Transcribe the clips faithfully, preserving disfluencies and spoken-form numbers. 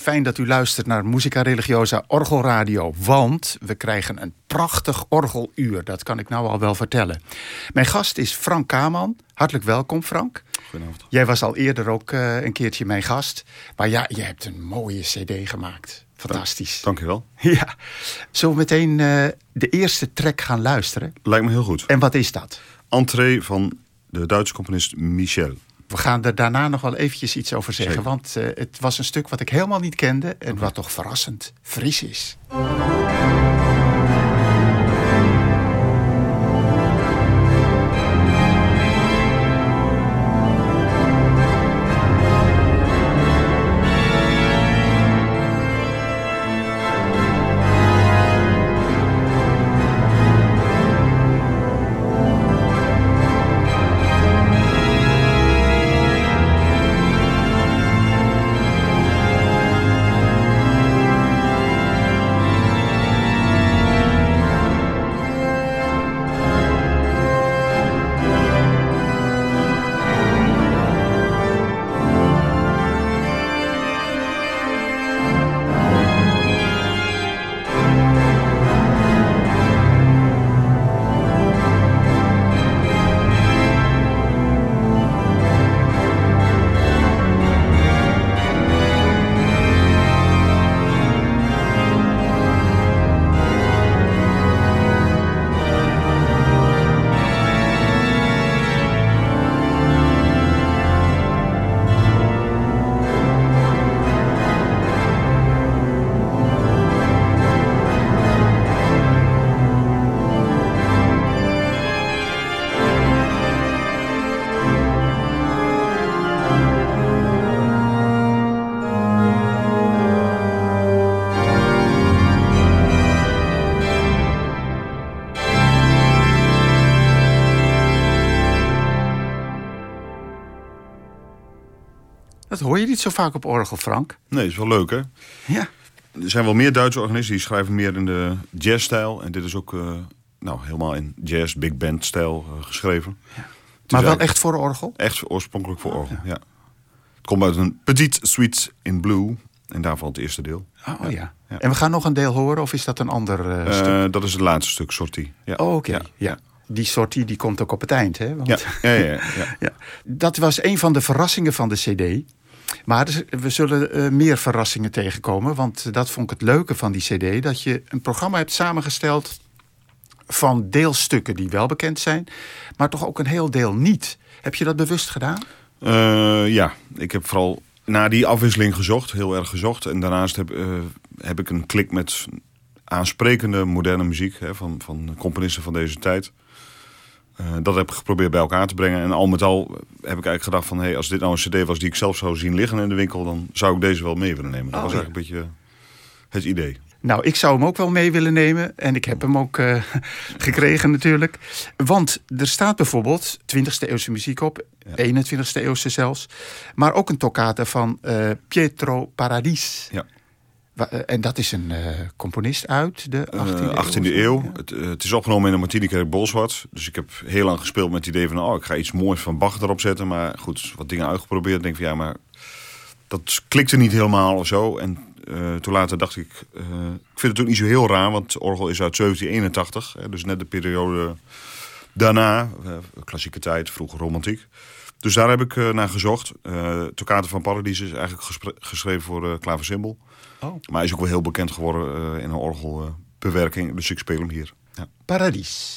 fijn dat u luistert naar Musica Religiosa Orgelradio. Want we krijgen een prachtig orgeluur. Dat kan ik nou al wel vertellen. Mijn gast is Frank Kaman. Hartelijk welkom, Frank. Goedenavond. Jij was al eerder ook uh, een keertje mijn gast. Maar ja, je hebt een mooie cd gemaakt. Fantastisch. Dank je wel. Ja. Zullen we meteen uh, de eerste track gaan luisteren? Lijkt me heel goed. En wat is dat? Entree van de Duitse componist Michel. We gaan er daarna nog wel eventjes iets over zeggen. Zeker. Want uh, het was een stuk wat ik helemaal niet kende. En wat toch verrassend fris is. Dat hoor je niet zo vaak op orgel, Frank. Nee, is wel leuk, hè? Ja. Er zijn wel meer Duitse organisten die schrijven meer in de jazzstijl. En dit is ook uh, nou, helemaal in jazz, big band stijl uh, geschreven. Ja. Maar wel echt voor orgel? Echt oorspronkelijk voor orgel, ja. ja. Het komt uit een Petite Suite in Blue. En daarvan het eerste deel. Oh ja. ja. ja. En we gaan nog een deel horen, of is dat een ander uh, uh, stuk? Dat is het laatste stuk, Sortie. Ja. Oh, oké. Okay. Ja. ja. Die sortie die komt ook op het eind, hè? Want... Ja. Ja, ja, ja, ja. ja. Dat was een van de verrassingen van de cd. Maar we zullen uh, meer verrassingen tegenkomen. Want dat vond ik het leuke van die cd. Dat je een programma hebt samengesteld van deelstukken die wel bekend zijn. Maar toch ook een heel deel niet. Heb je dat bewust gedaan? Uh, ja, ik heb vooral naar die afwisseling gezocht. Heel erg gezocht. En daarnaast heb, uh, heb ik een klik met aansprekende moderne muziek. Hè, van, van componisten van deze tijd. Uh, dat heb ik geprobeerd bij elkaar te brengen. En al met al heb ik eigenlijk gedacht van... Hey, als dit nou een cd was die ik zelf zou zien liggen in de winkel... dan zou ik deze wel mee willen nemen. Dat oh, was ja. eigenlijk een beetje het idee. Nou, ik zou hem ook wel mee willen nemen. En ik heb hem ook uh, gekregen natuurlijk. Want er staat bijvoorbeeld twintigste eeuwse muziek op. Ja. eenentwintigste eeuwse zelfs. Maar ook een toccata van uh, Pietro Paradis. Ja. En dat is een uh, componist uit de achttiende, uh, achttiende eeuw. Ja. Het, uh, het is opgenomen in de Martinikerk Bolsward. Dus ik heb heel lang gespeeld met het idee van... oh, ik ga iets moois van Bach erop zetten. Maar goed, wat dingen uitgeprobeerd. Ik denk van ja, maar dat klikte niet helemaal of zo. En uh, toen later dacht ik... Uh, ik vind het ook niet zo heel raar, want het orgel is uit zeventien eenentachtig. Hè, dus net de periode daarna. Uh, klassieke tijd, vroege romantiek. Dus daar heb ik uh, naar gezocht. Uh, Toccata van Paradis is eigenlijk gespre- geschreven voor uh, klaversymbol. Oh. Maar hij is ook wel heel bekend geworden uh, in een orgelbewerking. Uh, dus ik speel hem hier. Ja. Paradis.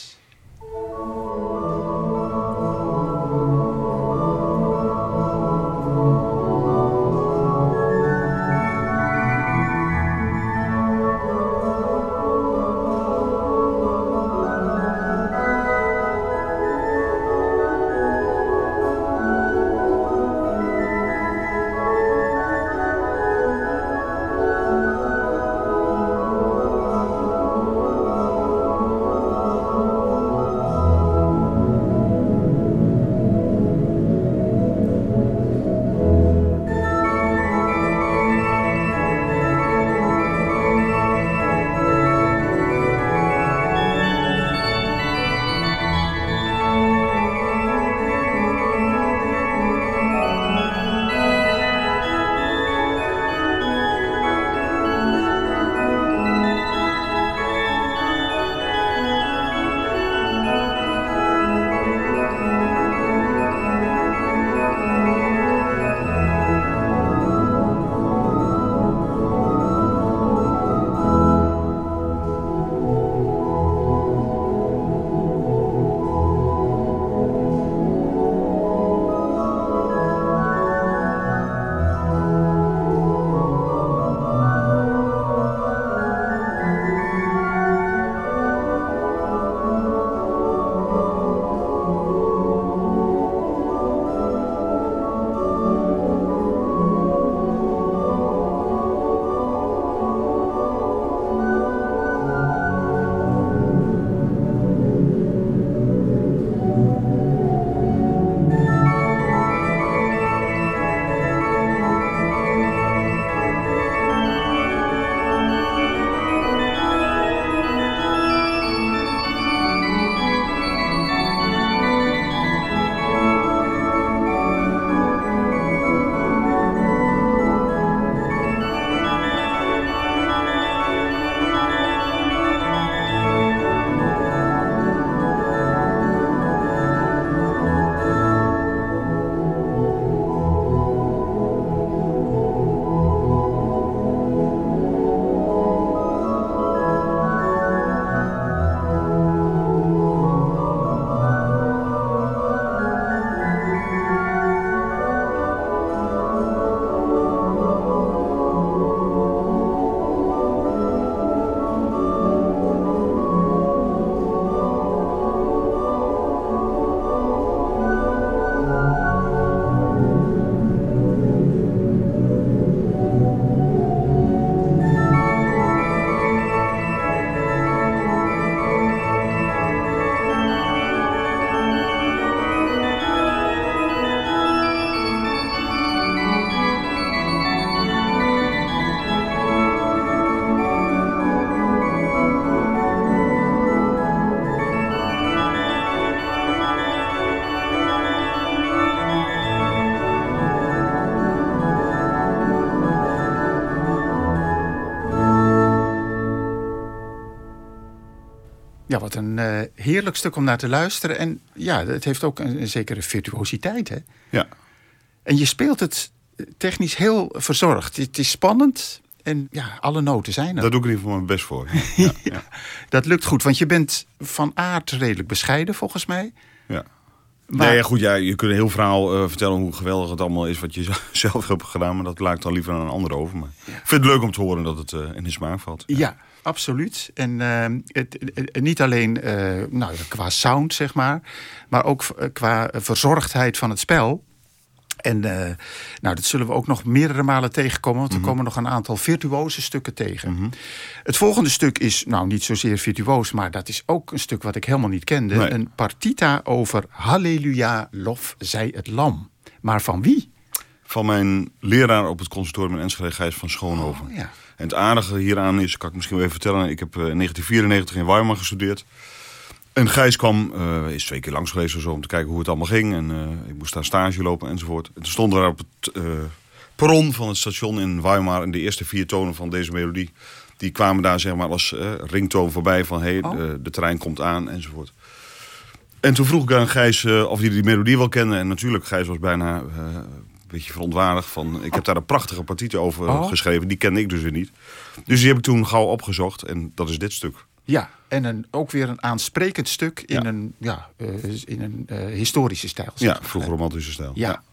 Ja, wat een uh, heerlijk stuk om naar te luisteren. En ja, het heeft ook een, een zekere virtuositeit, hè? Ja. En je speelt het technisch heel verzorgd. Het is spannend en ja, alle noten zijn er. Daar doe ik in ieder geval mijn best voor. Ja, ja, ja. Dat lukt goed, want je bent van aard redelijk bescheiden, volgens mij. Ja. Maar... Nee, goed, ja, je kunt een heel verhaal uh, vertellen hoe geweldig het allemaal is wat je zelf hebt gedaan. Maar dat laat ik dan liever aan een ander over. Maar ja. Ik vind het leuk om te horen dat het uh, in de smaak valt. Ja, ja absoluut. En uh, het, het, niet alleen uh, nou, qua sound, zeg maar. Maar ook qua verzorgdheid van het spel. En uh, nou, dat zullen we ook nog meerdere malen tegenkomen. Want er mm-hmm. komen nog een aantal virtuoze stukken tegen. Mm-hmm. Het volgende stuk is nou niet zozeer virtuoos. Maar dat is ook een stuk wat ik helemaal niet kende. Nee. Een partita over Halleluja, lof zij het lam. Maar van wie? Van mijn leraar op het conservatorium in Enschede, Gijs van Schoonhoven. Oh, ja. En het aardige hieraan is, kan ik misschien wel even vertellen. Ik heb uh, in negentien vierennegentig in Weimar gestudeerd. En Gijs kwam, uh, is twee keer langs geweest of zo, om te kijken hoe het allemaal ging. En uh, ik moest daar stage lopen enzovoort. En toen stonden we op het uh, perron van het station in Weimar. En de eerste vier tonen van deze melodie, die kwamen daar zeg maar als uh, ringtoon voorbij. Van hé, hey, oh. de, de trein komt aan enzovoort. En toen vroeg ik aan Gijs uh, of hij die melodie wel kende. En natuurlijk, Gijs was bijna uh, een beetje verontwaardigd. Van, ik heb daar een prachtige partitie over oh. geschreven. Die kende ik dus weer niet. Dus die heb ik toen gauw opgezocht. En dat is dit stuk. Ja, en een, ook weer een aansprekend stuk in ja. een, ja, uh, in een uh, historische stijl. Ja, vroeg romantische stijl. Ja. ja.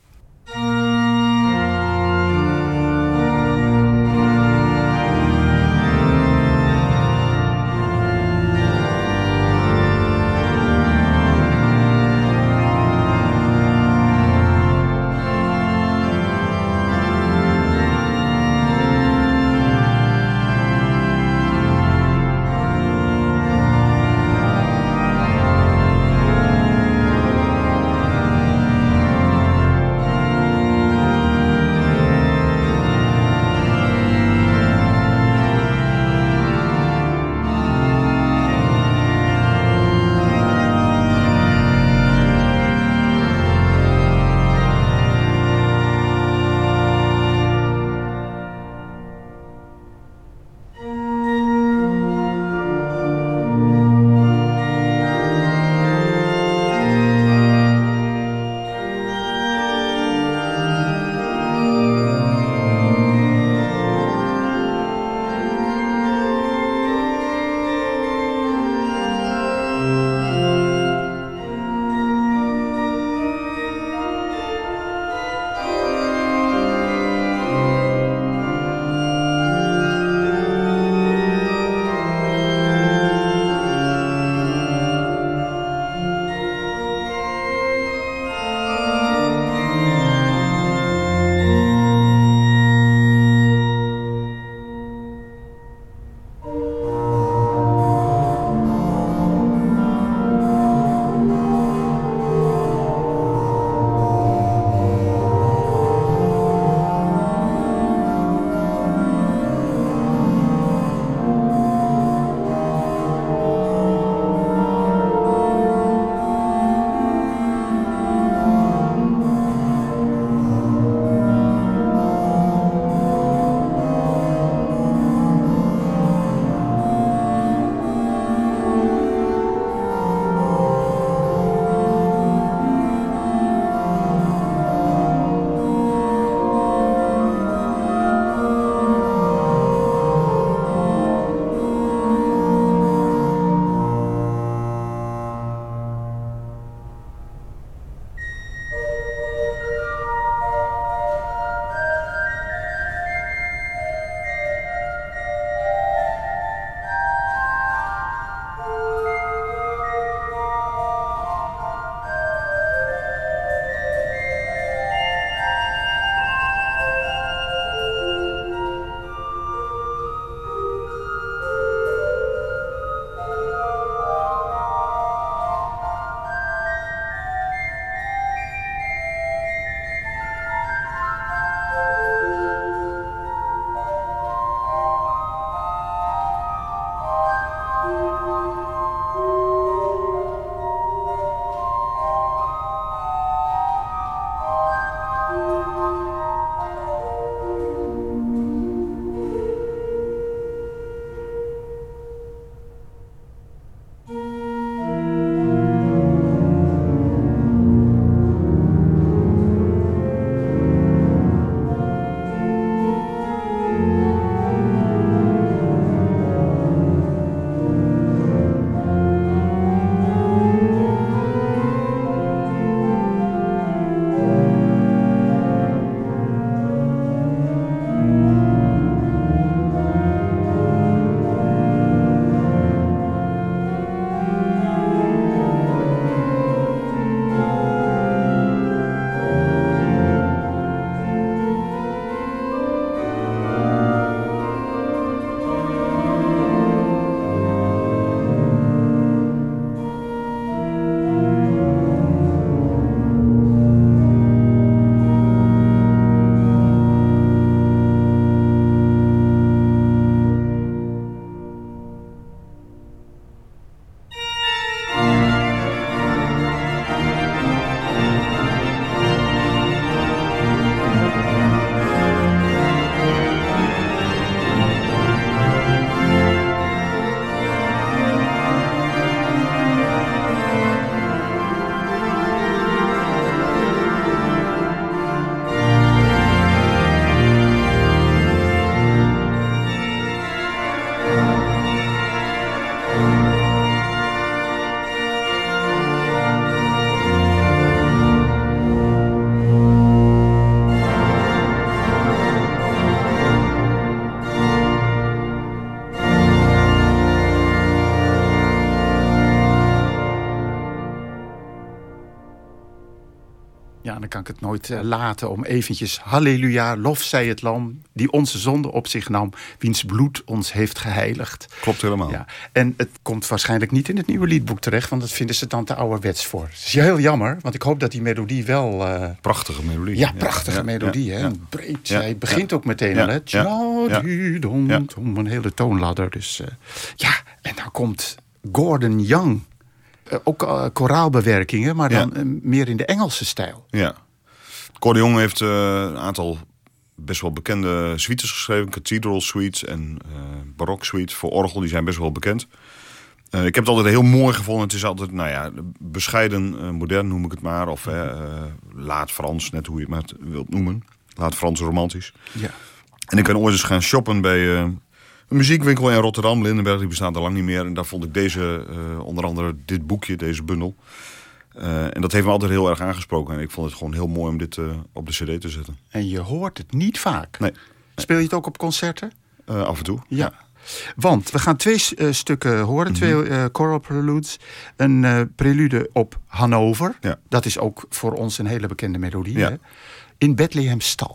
Ja, dan kan ik het nooit uh, laten om eventjes... Halleluja, lof zij het lam, die onze zonde op zich nam... wiens bloed ons heeft geheiligd. Klopt helemaal. Ja. En het komt waarschijnlijk niet in het nieuwe liedboek terecht... want dat vinden ze dan te ouderwets voor. Het is heel jammer, want ik hoop dat die melodie wel... Uh... Prachtige melodie. Ja, prachtige ja, melodie. Ja, hè? Ja. Breed, ja, hij begint ja. ook meteen ja, al, hè? Ja, ja, ja. Dom, ja. Dom, een hele toonladder. Dus, uh... ja, en dan komt Gordon Young... Uh, ook uh, koraalbewerkingen, maar dan ja. uh, meer in de Engelse stijl. Ja. Gordon Young heeft uh, een aantal best wel bekende suites geschreven. Cathedral suites en uh, barok suites voor orgel. Die zijn best wel bekend. Uh, ik heb het altijd heel mooi gevonden. Het is altijd, nou ja, bescheiden, uh, modern noem ik het maar. Of uh, laat Frans, net hoe je het maar wilt noemen. Laat Frans romantisch. Ja. En ik ben ooit eens gaan shoppen bij... Uh, een muziekwinkel in Rotterdam, Lindenberg, die bestaat al lang niet meer. En daar vond ik deze, uh, onder andere dit boekje, deze bundel. Uh, en dat heeft me altijd heel erg aangesproken. En ik vond het gewoon heel mooi om dit uh, op de cd te zetten. En je hoort het niet vaak. Nee. Speel je het ook op concerten? Uh, af en toe. Ja. ja. Want we gaan twee uh, stukken horen, twee uh, choral preludes. Een uh, prelude op Hannover. Ja. Dat is ook voor ons een hele bekende melodie. Ja. Hè? In Bethlehem Stal.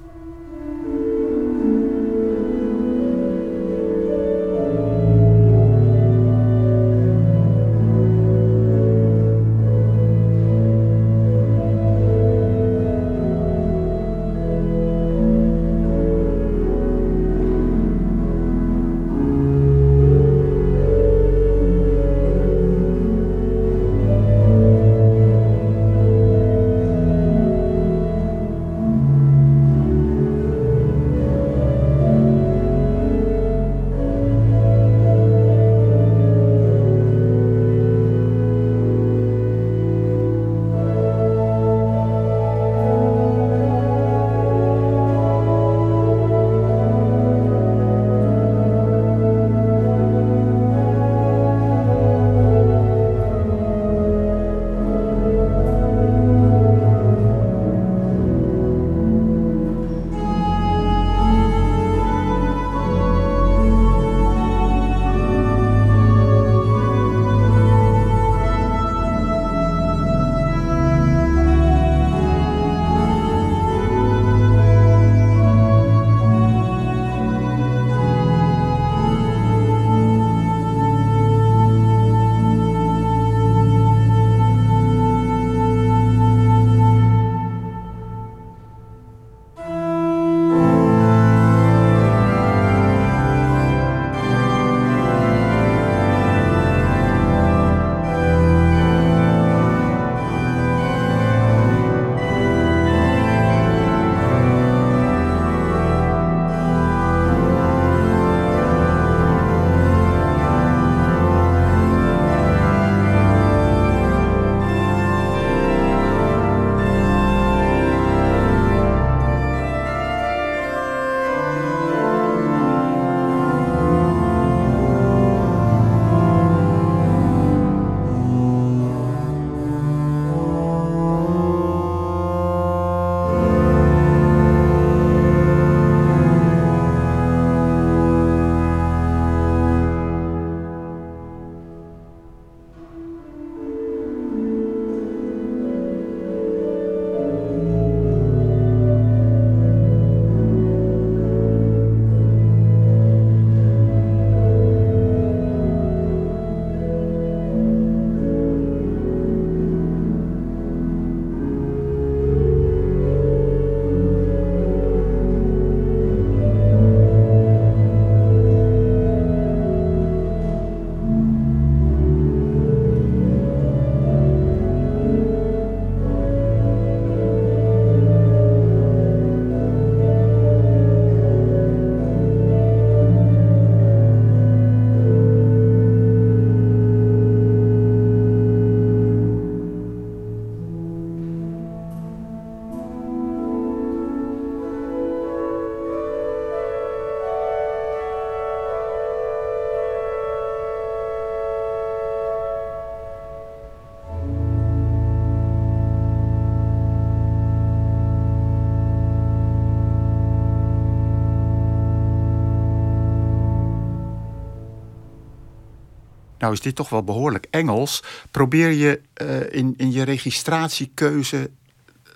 nou is dit toch wel behoorlijk Engels. Probeer je uh, in, in je registratiekeuze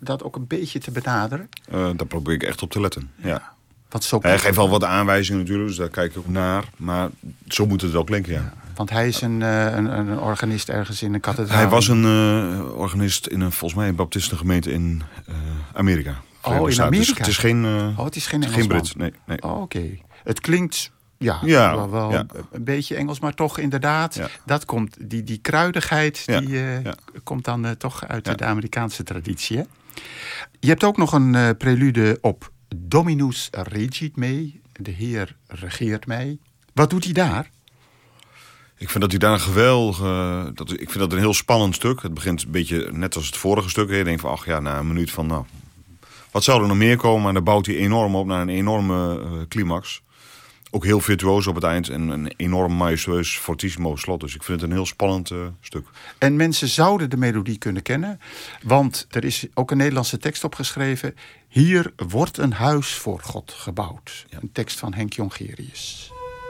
dat ook een beetje te benaderen? Uh, daar probeer ik echt op te letten, ja. ja. Want zo hij geeft wel wat aanwijzingen natuurlijk, dus daar kijk ik ook naar. Maar zo moet het wel klinken, ja. ja want hij is een, uh, een, een organist ergens in een kathedraal. Hij was een uh, organist in een, volgens mij een baptistengemeente in uh, Amerika. Oh, in Amerika? Dus het is geen, uh, oh, het is geen, geen Brit, nee. nee. Oh, oké. Okay. Het klinkt... Ja, ja, wel, wel ja. een beetje Engels, maar toch inderdaad. Ja. Dat komt, die, die kruidigheid ja. die, uh, ja. komt dan uh, toch uit ja. de Amerikaanse traditie. Hè? Je hebt ook nog een uh, prelude op Dominus Regit mee. De Heer regeert mij. Wat doet hij daar? Ik vind dat hij daar een geweldige... Dat, ik vind dat een heel spannend stuk. Het begint een beetje net als het vorige stuk. Je denkt van, ach ja, na een minuut van... nou, wat zou er nog meer komen? Maar dan bouwt hij enorm op naar een enorme uh, climax. Ook heel virtuoos op het eind en een enorm majestueus fortissimo slot. Dus ik vind het een heel spannend uh, stuk. En mensen zouden de melodie kunnen kennen. Want er is ook een Nederlandse tekst opgeschreven. Hier wordt een huis voor God gebouwd. Ja. Een tekst van Henk Jongerius.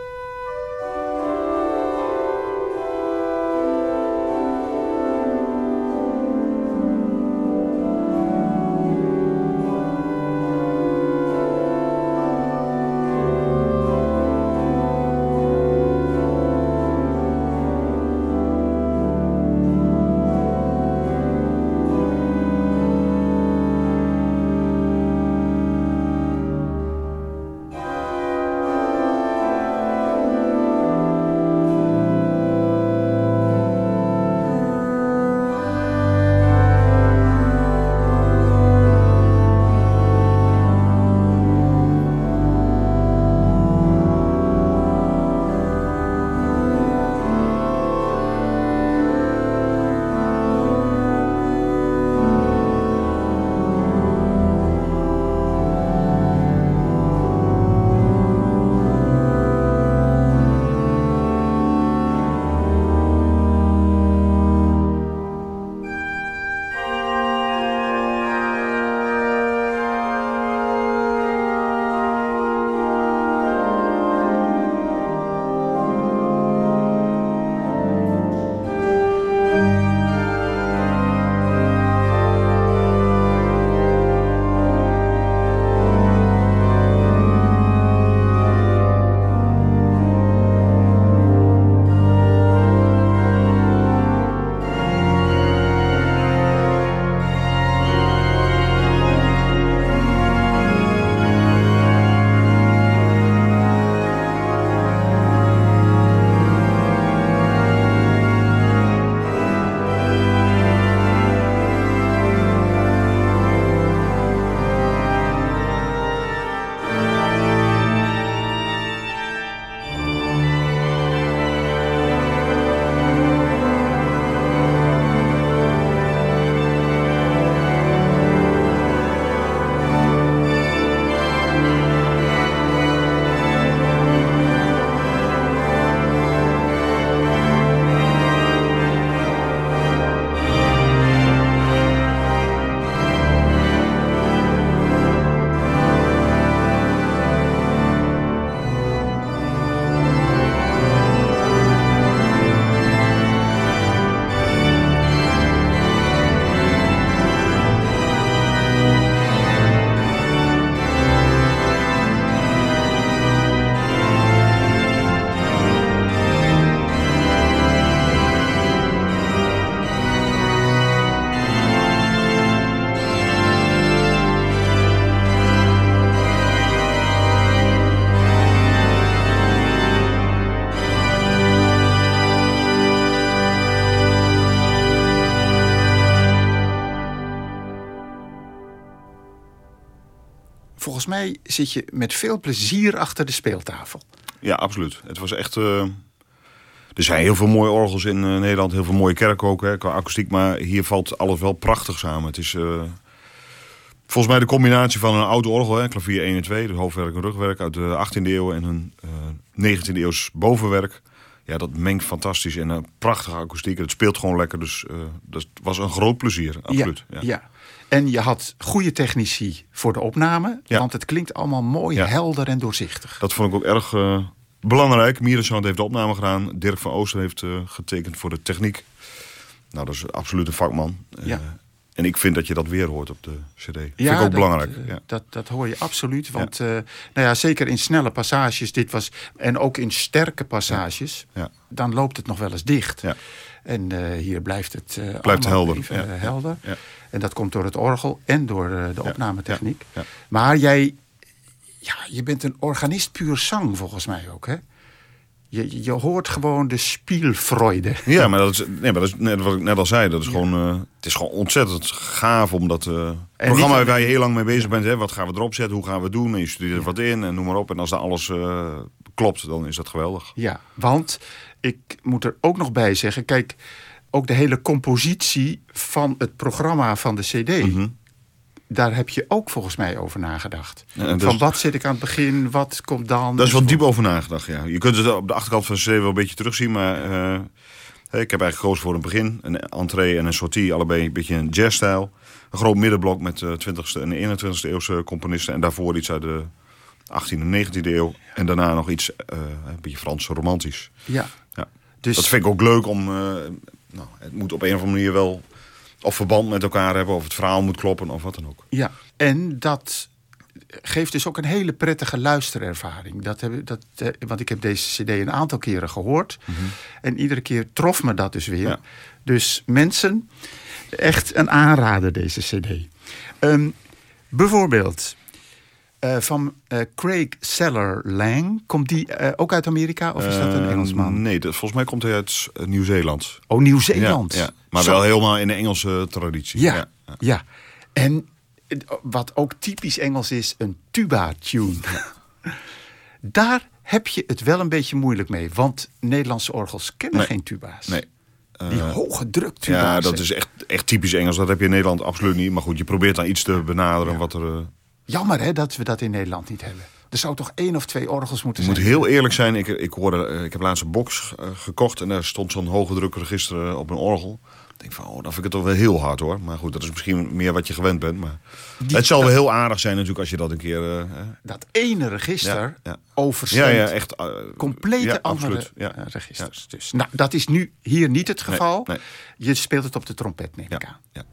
Volgens mij zit je met veel plezier achter de speeltafel. Ja, absoluut. Het was echt... Uh... Er zijn heel veel mooie orgels in uh, Nederland. Heel veel mooie kerken ook, hè, qua akoestiek. Maar hier valt alles wel prachtig samen. Het is uh... volgens mij de combinatie van een oud orgel, hè, klavier één en twee... de hoofdwerk en rugwerk uit de achttiende eeuw... en een uh, negentiende eeuws bovenwerk. Ja, dat mengt fantastisch en een prachtige akoestiek. Het speelt gewoon lekker, dus uh, dat was een groot plezier, absoluut. Ja, ja. ja. En je had goede technici voor de opname, ja. want het klinkt allemaal mooi, ja. helder en doorzichtig. Dat vond ik ook erg uh, belangrijk. Mierensound heeft de opname gedaan. Dirk van Ooster heeft uh, getekend voor de techniek. Nou, dat is absoluut een vakman. Ja. Uh, En ik vind dat je dat weer hoort op de cd. Dat vind Ja, ik ook dat, belangrijk. uh, Ja. Dat, dat hoor je absoluut. Want ja. Uh, nou ja, zeker in snelle passages, dit was, en ook in sterke passages, ja. Ja. dan loopt het nog wel eens dicht. Ja. En uh, hier blijft het uh, blijft helder. Even, ja. uh, helder. Ja. En dat komt door het orgel en door uh, de opnametechniek. Ja. Ja. Maar jij, ja, je bent een organist puur zang volgens mij ook, hè? Je, je hoort gewoon de spielfreude. Ja, maar dat is, nee, maar dat is net wat ik net al zei. Dat is ja. gewoon, uh, het is gewoon ontzettend gaaf om dat uh, programma niet, waar je heel lang mee bezig bent. Hè, wat gaan we erop zetten? Hoe gaan we het doen? En je studeert er ja. wat in en noem maar op. En als daar alles uh, klopt, dan is dat geweldig. Ja, want ik moet er ook nog bij zeggen. Kijk, ook de hele compositie van het programma van de cd... Mm-hmm. Daar heb je ook volgens mij over nagedacht. Ja, van wat zit ik aan het begin, wat komt dan? Daar is wel diep over nagedacht, ja. Je kunt het op de achterkant van de cd wel een beetje terugzien. Maar uh, ik heb eigenlijk gekozen voor een begin. Een entree en een sortie, allebei een beetje een jazzstijl. Een groot middenblok met uh, twintigste en eenentwintigste eeuwse componisten. En daarvoor iets uit de achttiende en negentiende eeuw. En daarna nog iets, uh, een beetje Frans romantisch. Ja. ja. Dus... Dat vind ik ook leuk om... Uh, nou, het moet op een of andere manier wel... of verband met elkaar hebben, of het verhaal moet kloppen, of wat dan ook. Ja, en dat geeft dus ook een hele prettige luisterervaring. Dat heb, dat, want ik heb deze cd een aantal keren gehoord. Mm-hmm. En iedere keer trof me dat dus weer. Ja. Dus mensen, echt een aanrader deze cd. Um, bijvoorbeeld... Uh, van uh, Craig Seller Lang. Komt die uh, ook uit Amerika of is dat een Engelsman? Uh, nee, dat, volgens mij komt hij uit uh, Nieuw-Zeeland. Oh, Nieuw-Zeeland. Ja, ja. Maar Zo. wel helemaal in de Engelse traditie. Ja, ja, ja. ja. En wat ook typisch Engels is, een tuba-tune. Daar heb je het wel een beetje moeilijk mee. Want Nederlandse orgels kennen nee. geen tuba's. Nee. Die uh, hoge druk tuba's. Ja, dat is echt, echt typisch Engels. Dat heb je in Nederland absoluut niet. Maar goed, je probeert dan iets te benaderen ja. wat er... Uh, Jammer hè, dat we dat in Nederland niet hebben. Er zou toch één of twee orgels moeten ik zijn. Ik moet heel eerlijk zijn. Ik, ik, hoorde, ik heb laatst een box uh, gekocht. En daar stond zo'n hoge drukregister uh, op een orgel. Ik denk van, oh, dan vind ik het toch wel heel hard hoor. Maar goed, dat is misschien meer wat je gewend bent. Maar Die, het zal dat, wel heel aardig zijn natuurlijk als je dat een keer... Uh, dat ene register ja, ja. overstemt. Ja, ja, echt. Uh, complete ja, andere ja. uh, registers. Ja. Dus, nou, dat is nu hier niet het geval. Nee, nee. Je speelt het op de trompet, neem ik ja, aan. Ja.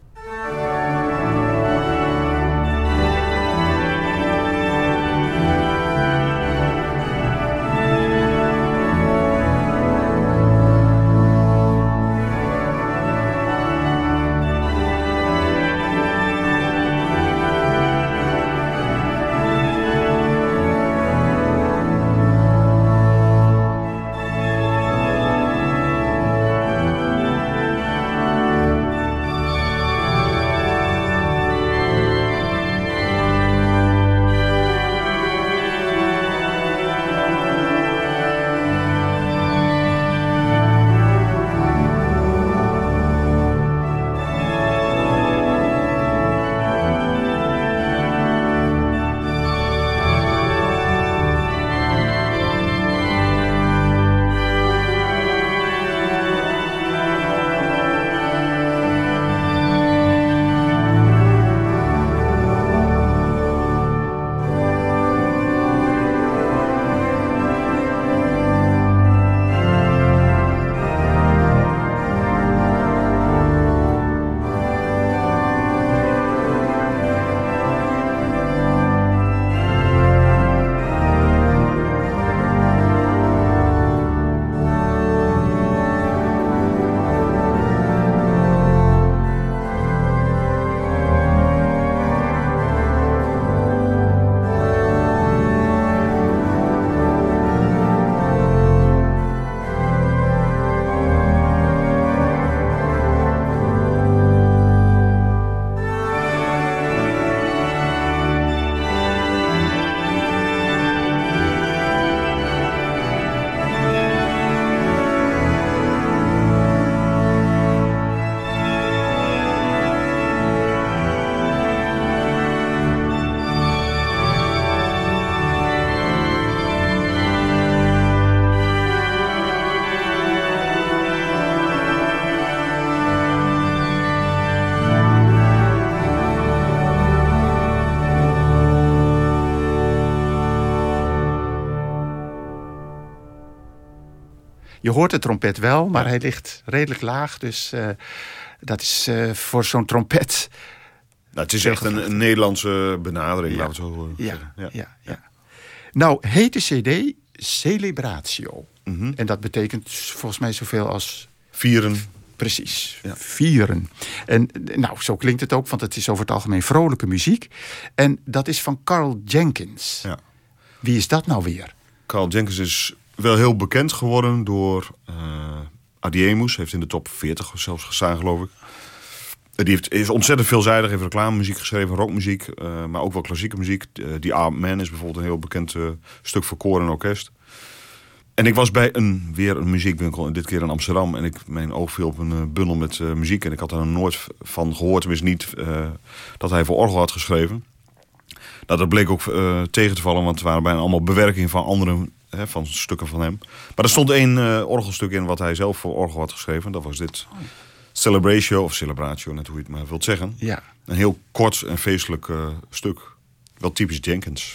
Je hoort de trompet wel, maar ja. hij ligt redelijk laag. Dus uh, dat is uh, voor zo'n trompet... Nou, het is echt een, een Nederlandse benadering, ja. laten we zo ja. zeggen. Ja. Ja, ja. Nou, heet de cd Celebratio. Mm-hmm. En dat betekent volgens mij zoveel als... Vieren. Precies, ja. vieren. En nou, zo klinkt het ook, want het is over het algemeen vrolijke muziek. En dat is van Carl Jenkins. Ja. Wie is dat nou weer? Carl Jenkins is wel heel bekend geworden door uh, Adiemus. Heeft in de top veertig zelfs gestaan, geloof ik. Die heeft, is ontzettend veelzijdig. Heeft reclamemuziek geschreven, rockmuziek, uh, maar ook wel klassieke muziek. Uh, Die Armed Man is bijvoorbeeld een heel bekend uh, stuk voor koor en orkest. En ik was bij een, weer een muziekwinkel, dit keer in Amsterdam. En ik, mijn oog viel op een uh, bundel met uh, muziek. En ik had er nooit van gehoord, tenminste niet, uh, dat hij voor orgel had geschreven. Nou, dat bleek ook uh, tegen te vallen, want het waren bijna allemaal bewerkingen van andere, hè, van stukken van hem. Maar er stond één uh, orgelstuk in wat hij zelf voor orgel had geschreven. Dat was dit Celebratio, of Celebratio, net hoe je het maar wilt zeggen. Ja. Een heel kort en feestelijk uh, stuk. Wel typisch Jenkins.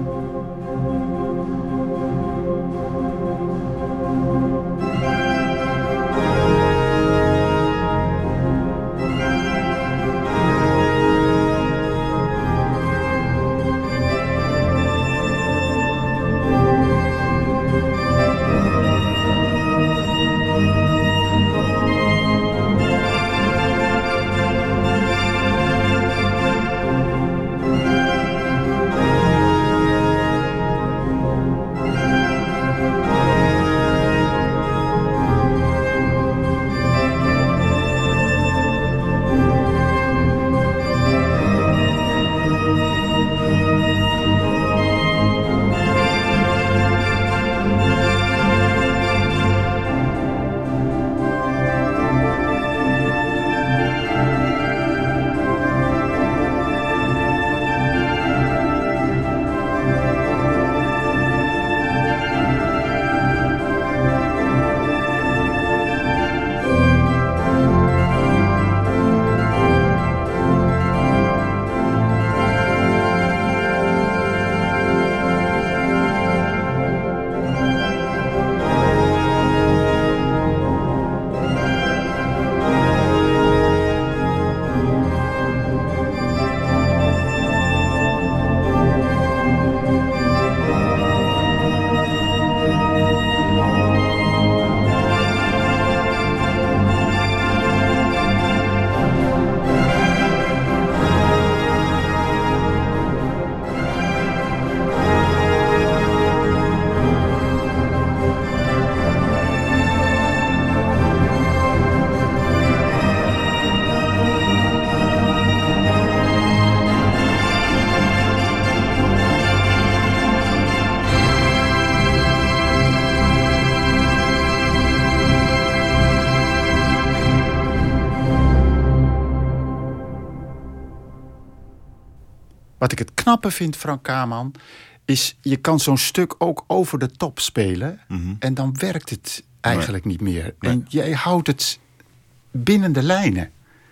Wat ik het knappe vind, Frank Kaman, is je kan zo'n stuk ook over de top spelen. Mm-hmm. En dan werkt het eigenlijk nee. niet meer. Nee. En jij houdt het binnen de lijnen.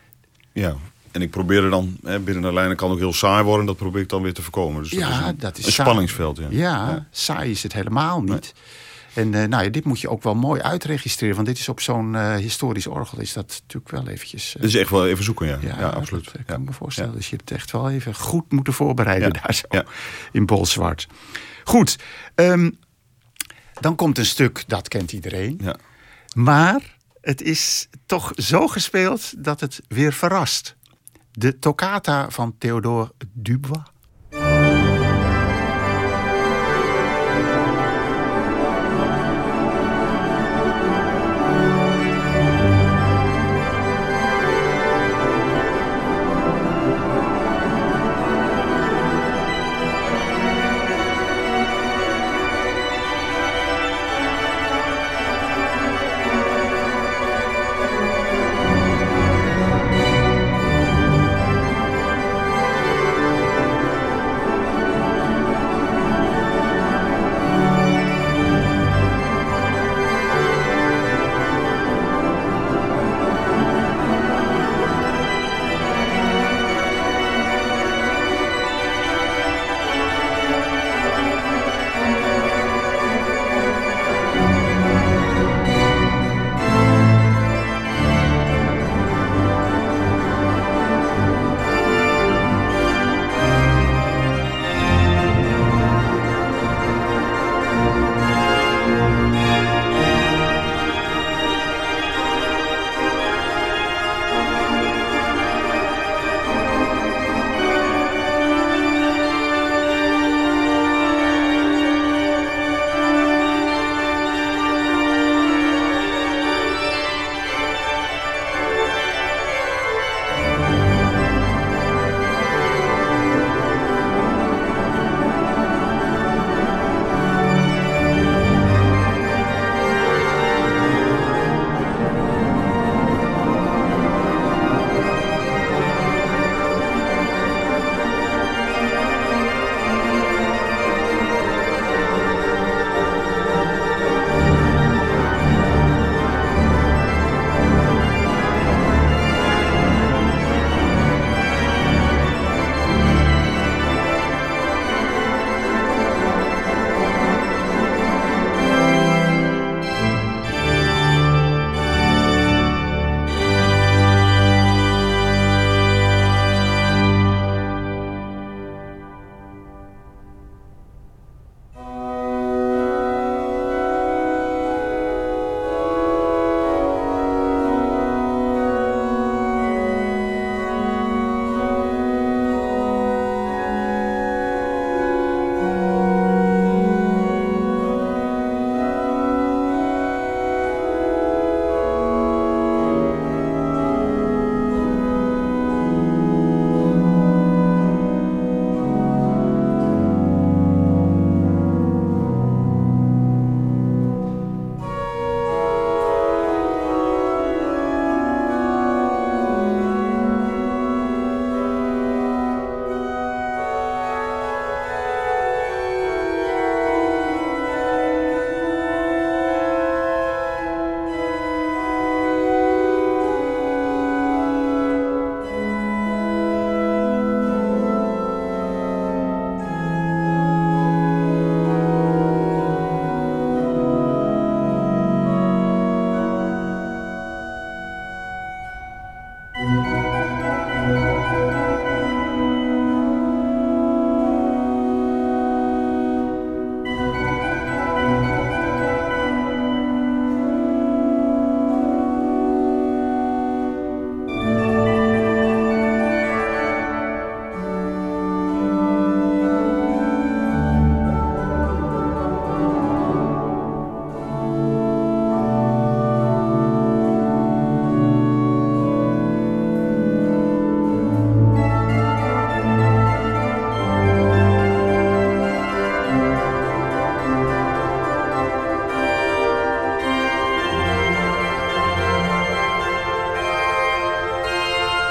Ja, en ik probeer er dan, hè, binnen de lijnen kan ook heel saai worden. Dat probeer ik dan weer te voorkomen. Dus dat Ja, is een, dat is een saai. spanningsveld. Ja, Ja, ja. saai is het helemaal niet. Nee. En uh, nou ja, dit moet je ook wel mooi uitregistreren. Want dit is op zo'n uh, historisch orgel is dat natuurlijk wel eventjes... Uh, Dit is echt wel even zoeken, ja. Ja, ja absoluut. Dat, ik kan ja. me voorstellen. Ja. Dus je hebt het echt wel even goed moeten voorbereiden ja. daar zo. Ja. In Bolzwart. Goed. Um, dan komt een stuk, dat kent iedereen. Ja. Maar het is toch zo gespeeld dat het weer verrast. De toccata van Théodore Dubois.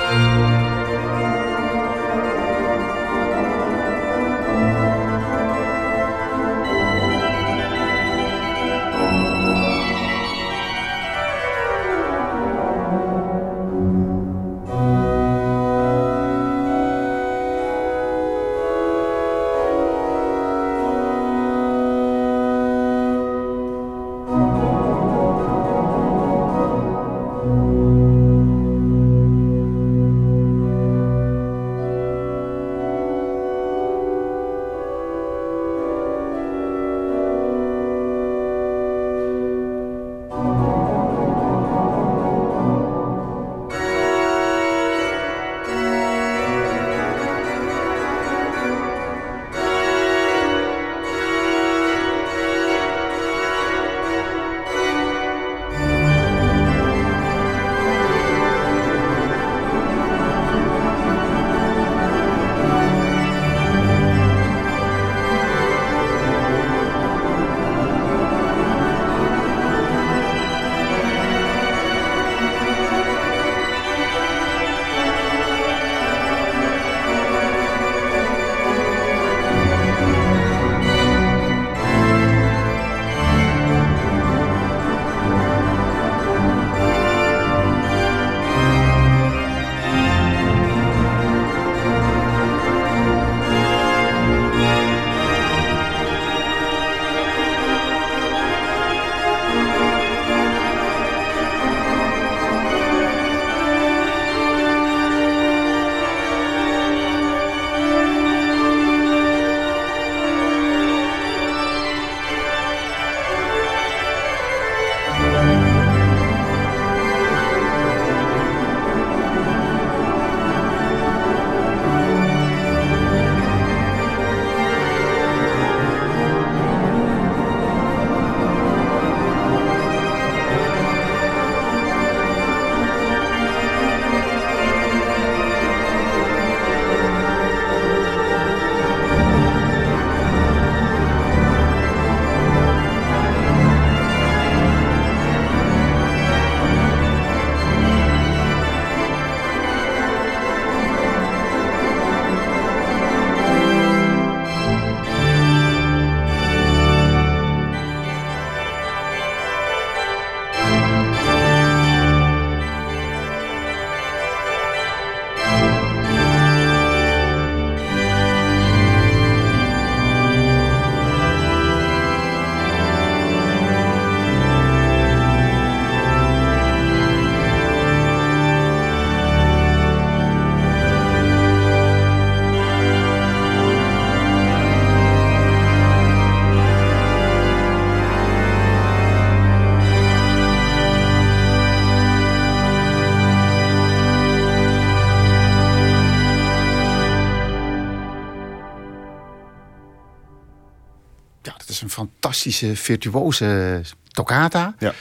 is een fantastische, virtuoze toccata. Ja.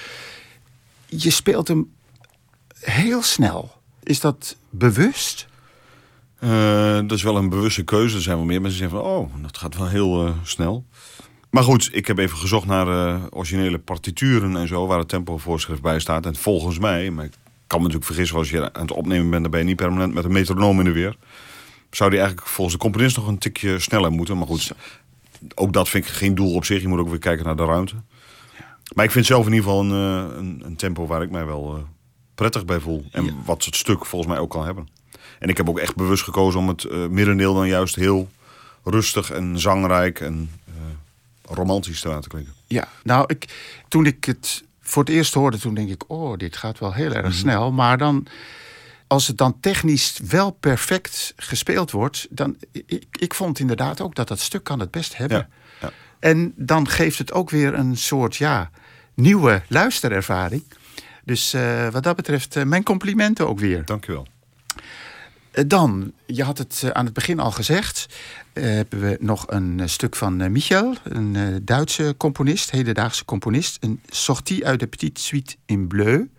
Je speelt hem heel snel. Is dat bewust? Uh, dat is wel een bewuste keuze. Er zijn wel meer mensen die zeggen van, oh, dat gaat wel heel uh, snel. Maar goed, ik heb even gezocht naar uh, originele partituren en zo, waar het tempovoorschrift bij staat. En volgens mij, maar ik kan me natuurlijk vergissen, als je aan het opnemen bent, dan ben je niet permanent met een metronoom in de weer. Zou die eigenlijk volgens de componist nog een tikje sneller moeten. Maar goed, ook dat vind ik geen doel op zich. Je moet ook weer kijken naar de ruimte. Ja. Maar ik vind zelf in ieder geval een, een, een tempo waar ik mij wel uh, prettig bij voel. En ja. wat het stuk volgens mij ook kan hebben. En ik heb ook echt bewust gekozen om het uh, middendeel dan juist heel rustig en zangrijk en uh, romantisch te laten klinken. Ja, nou, ik, toen ik het voor het eerst hoorde, toen denk ik, oh, dit gaat wel heel erg mm-hmm. snel. Maar dan, als het dan technisch wel perfect gespeeld wordt, dan, ik, ik vond inderdaad ook dat dat stuk kan het best hebben. Ja, ja. En dan geeft het ook weer een soort, ja, nieuwe luisterervaring. Dus uh, wat dat betreft, uh, mijn complimenten ook weer. Dank u wel. Dan, je had het aan het begin al gezegd, uh, hebben we nog een stuk van uh, Michel, een uh, Duitse componist, hedendaagse componist. Een sortie uit de Petite Suite in Bleu.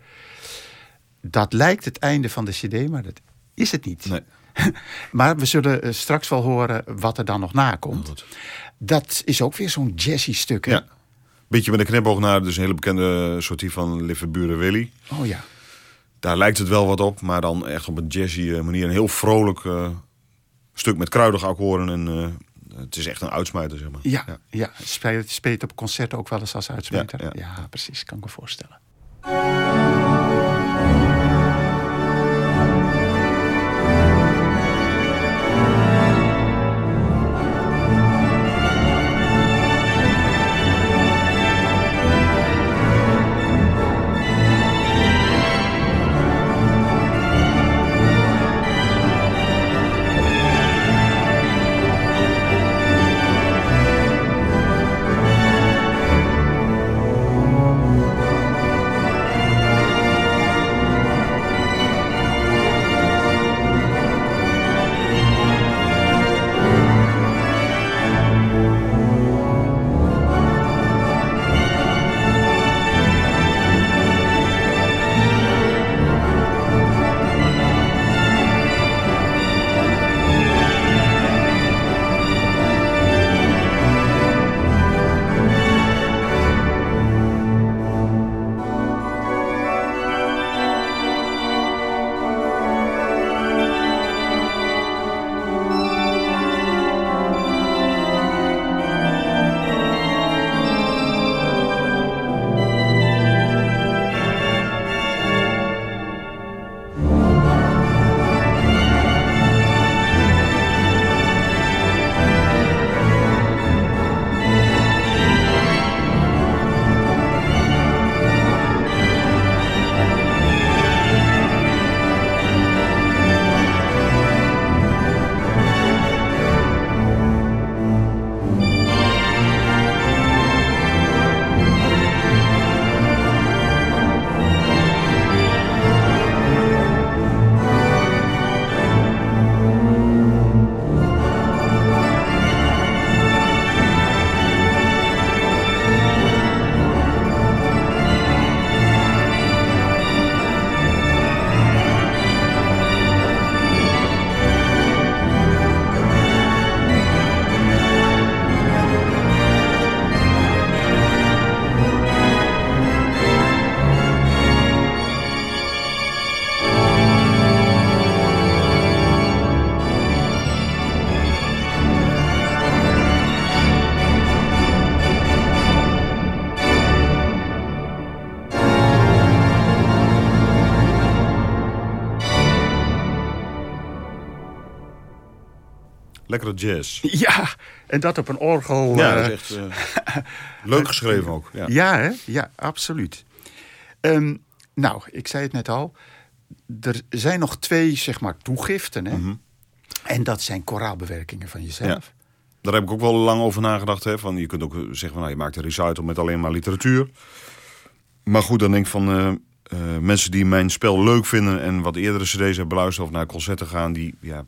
Dat lijkt het einde van de cd, maar dat is het niet. Nee. Maar we zullen uh, straks wel horen wat er dan nog na komt. Oh, dat is ook weer zo'n jazzy stuk, hè? Ja, beetje met een knipoog naar dus een hele bekende sortie van Lieve Buren Willy. Oh ja. daar lijkt het wel wat op, maar dan echt op een jazzy uh, manier. Een heel vrolijk uh, stuk met kruidige akkoorden. En uh, het is echt een uitsmijter, zeg maar. Ja, ja. ja. Speelt, speelt op concerten ook wel eens als uitsmijter. Ja, ja. ja, precies. Kan ik me voorstellen. Lekkere jazz. Ja, en dat op een orgel. Ja, uh, dat is echt uh, leuk geschreven ook. Ja, ja, hè? Ja, absoluut. Um, nou, ik zei het net al. Er zijn nog twee, zeg maar, toegiften. Hè? Mm-hmm. En dat zijn koraalbewerkingen van jezelf. Ja. Daar heb ik ook wel lang over nagedacht. Hè? Van, je kunt ook zeggen, van, nou, je maakt een recital met alleen maar literatuur. Maar goed, dan denk ik van... Uh, uh, mensen die mijn spel leuk vinden... en wat eerdere cd's hebben beluisterd of naar concerten gaan... die, ja...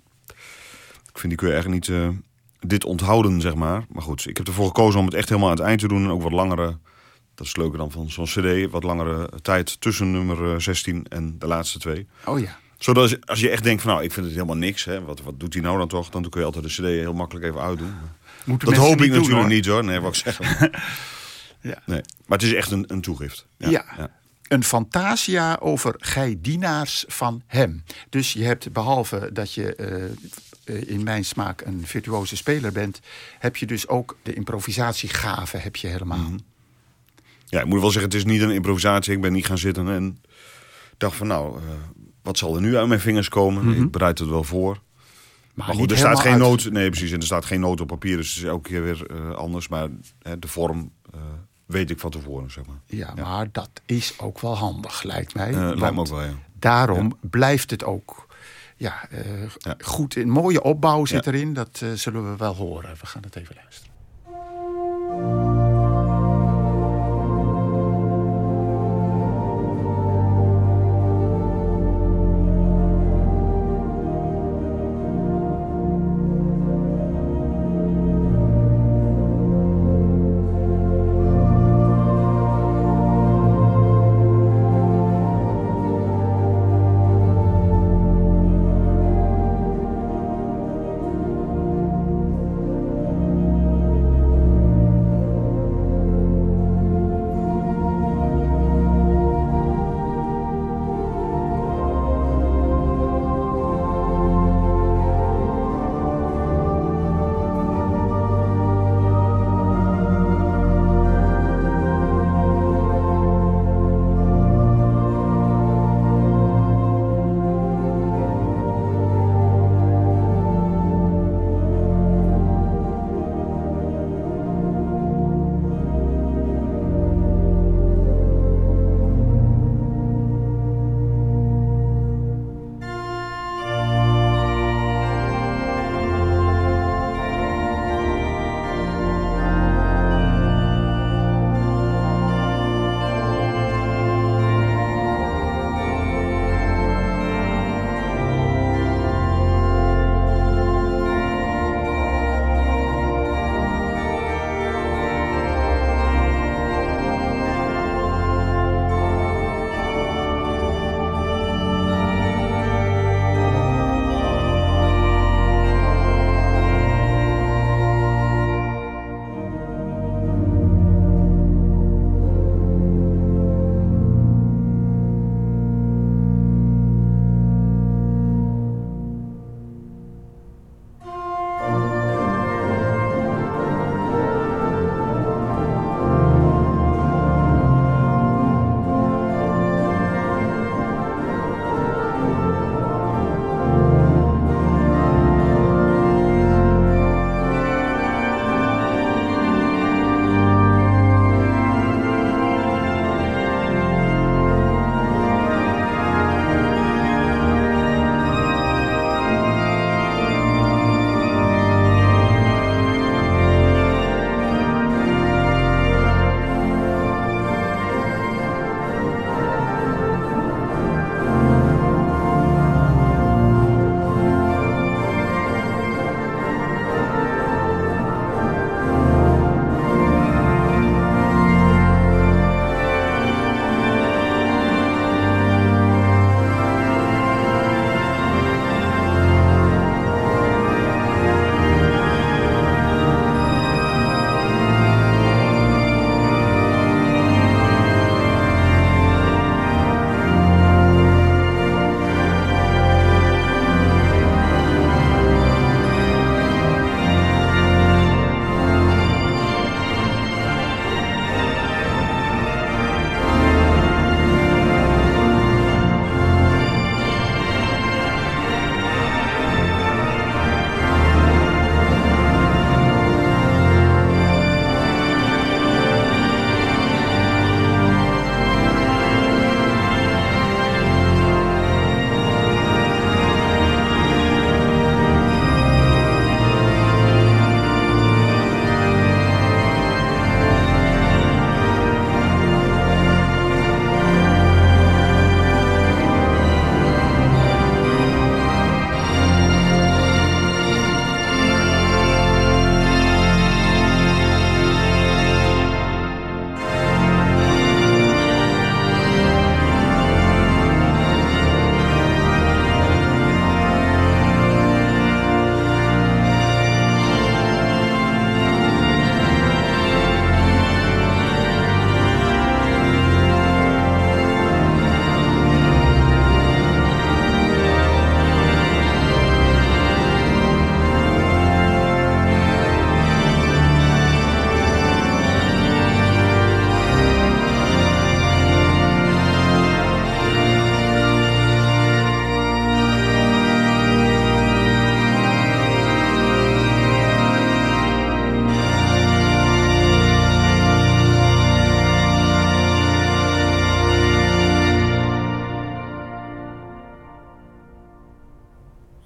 Ik vind die kun je eigenlijk niet uh, dit onthouden, zeg maar. Maar goed, ik heb ervoor gekozen om het echt helemaal aan het eind te doen. En ook wat langere, dat is het leuke dan van zo'n cd... wat langere tijd tussen nummer zestien en de laatste twee. Oh ja. Zodat als, als je echt denkt van nou, ik vind het helemaal niks. Hè, wat, wat doet hij nou dan toch? Dan kun je altijd de cd heel makkelijk even uitdoen. Dat hoop ik niet natuurlijk doen, niet hoor. Nee, wat ik zeggen. ja. Nee, maar het is echt een, een toegift. Ja, ja. ja. Een fantasia over gij dienaars van hem. Dus je hebt, behalve dat je uh, in mijn smaak een virtuoze speler bent... heb je dus ook de improvisatiegave heb je helemaal. Mm-hmm. Ja, ik moet wel zeggen, het is niet een improvisatie. Ik ben niet gaan zitten en dacht van nou, uh, wat zal er nu uit mijn vingers komen? Mm-hmm. Ik bereid het wel voor. Maar, maar goed, er staat geen uit... noot. Nee, precies. En er staat geen noot op papier, dus het is elke keer weer uh, anders. Maar hè, de vorm... Uh, weet ik van tevoren, zeg maar. Ja, ja, maar dat is ook wel handig, lijkt mij. Uh, lijkt me ook wel, ja. Daarom ja. blijft het ook ja, uh, ja. goed. Een mooie opbouw zit ja. erin. Dat uh, zullen we wel horen. We gaan het even luisteren.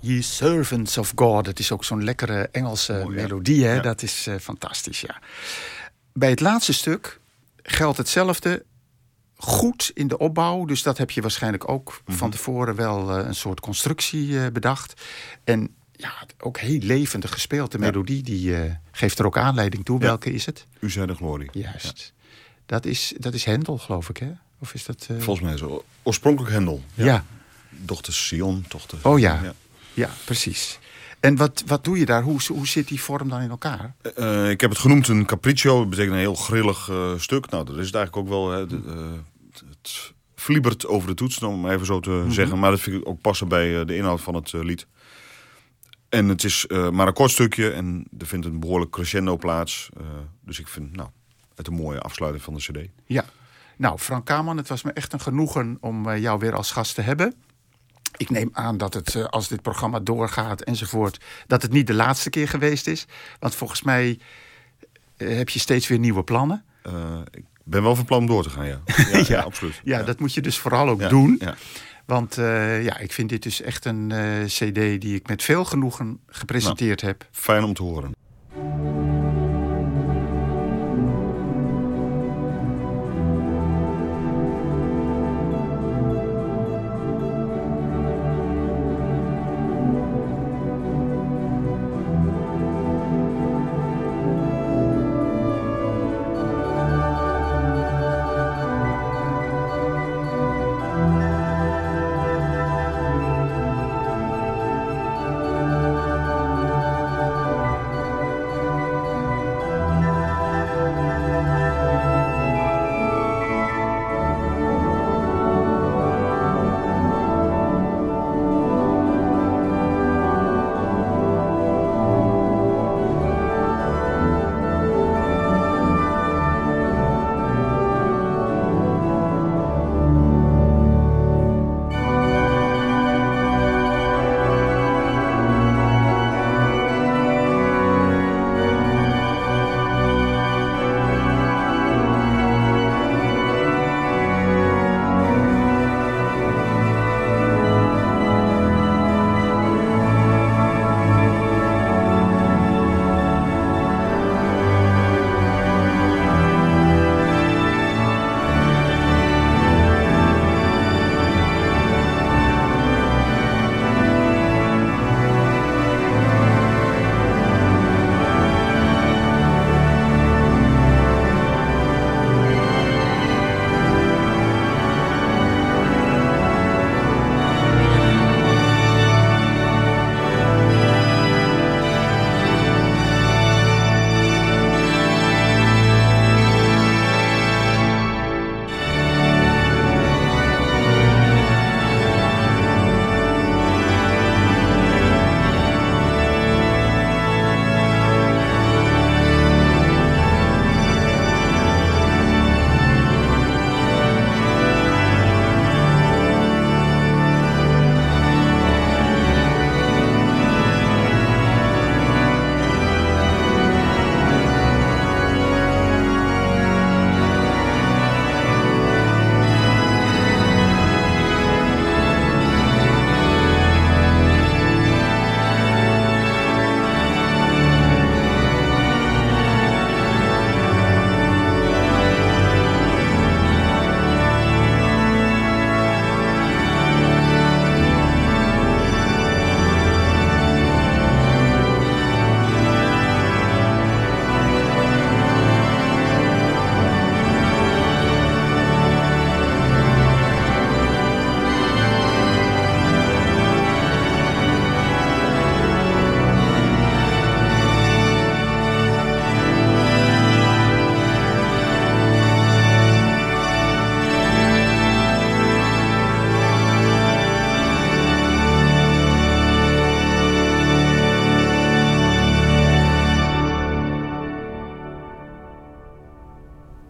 Ye Servants of God. Het is ook zo'n lekkere Engelse oh, ja. melodie. Hè? Ja. Dat is uh, fantastisch, ja. Bij het laatste stuk geldt hetzelfde. Goed in de opbouw. Dus dat heb je waarschijnlijk ook mm-hmm. van tevoren wel uh, een soort constructie uh, bedacht. En ja, ook heel levendig gespeeld. De ja. melodie die uh, geeft er ook aanleiding toe. Ja. Welke is het? U zij de glorie. Juist. Ja. Dat is, dat is Hendel, geloof ik, hè? Of is dat... Uh... Volgens mij is het oorspronkelijk Hendel. Ja. ja. Dochter Sion. Dochter... Oh ja. ja, ja, precies. En wat, wat doe je daar? Hoe, hoe zit die vorm dan in elkaar? Uh, ik heb het genoemd een capriccio. Dat betekent een heel grillig uh, stuk. Nou, dat is het eigenlijk ook wel. Hè, de, uh, het fliebert over de toets, om maar even zo te mm-hmm. zeggen. Maar dat vind ik ook passen bij uh, de inhoud van het uh, lied. En het is uh, maar een kort stukje. En er vindt een behoorlijk crescendo plaats. Uh, dus ik vind nou, het een mooie afsluiting van de cd. Ja. Nou, Frank Kaman, het was me echt een genoegen om uh, jou weer als gast te hebben. Ik neem aan dat het, als dit programma doorgaat enzovoort, dat het niet de laatste keer geweest is. Want volgens mij uh, heb je steeds weer nieuwe plannen. Uh, ik ben wel van plan om door te gaan, ja. Ja, ja, ja, absoluut. Ja, ja, dat moet je dus vooral ook ja, doen. Ja. Want uh, ja, ik vind dit dus echt een uh, cd die ik met veel genoegen gepresenteerd nou, heb. Fijn om te horen.